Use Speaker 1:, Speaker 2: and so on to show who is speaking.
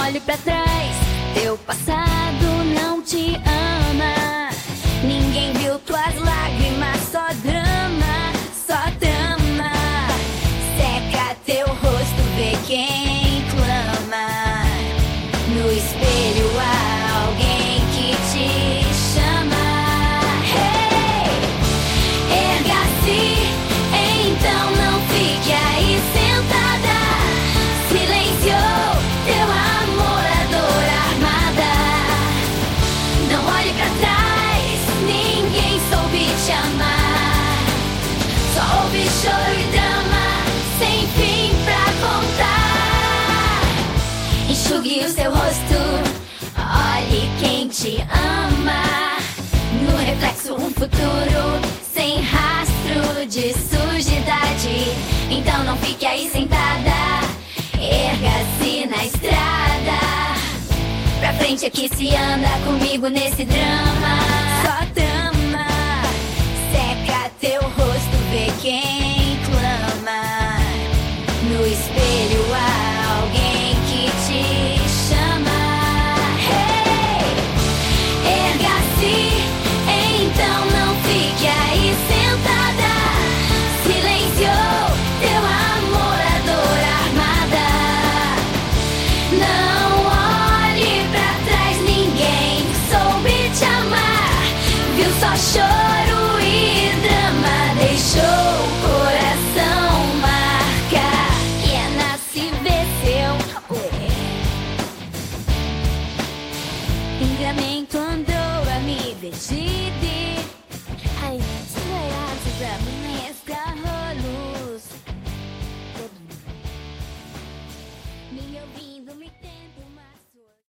Speaker 1: olhe pra trás, teu passado não te ama. Ninguém viu tuas lágrimas, só drama, só trama. Seca teu rosto, vê quem clama. No espelho há alguém que te chama. Hey! Erga-se, então não fique aí sentada. Silenciou teu amor, a dor armada. Não olhe pra trás, ninguém soube te amar. Só ouve choro e drama, sem fim pra contar. Enxugue o seu rosto, olhe quem te ama. No reflexo um futuro, sem rastro de sujidade. Então não fique aí sentada, erga-se na estrada. Pra frente é que se anda, comigo nesse drama. Só trama, seca teu rosto, vê quem